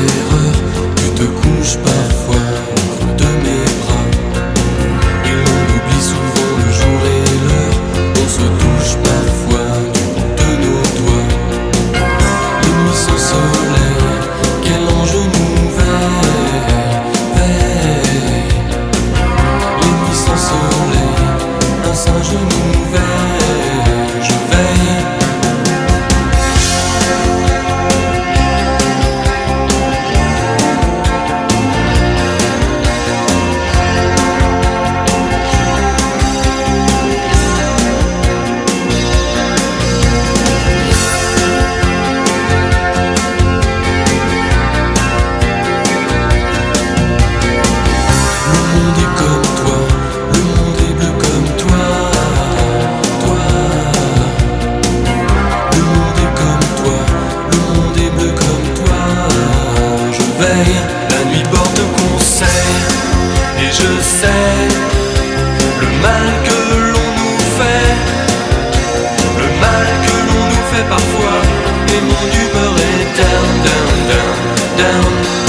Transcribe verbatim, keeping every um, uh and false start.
erreur, tu te couches parfois au creux de mes bras. Et l'on oublie souvent le jour et l'heure, on se touche parfois du bout de nos doigts. Les nuits sans soleil, quel ange nous veille, veille. Les nuits sans soleil, un singe nous veille, je veille. La nuit porte conseil, et je sais le mal que l'on nous fait, le mal que l'on nous fait parfois, et mon humeur est down, down, down, down.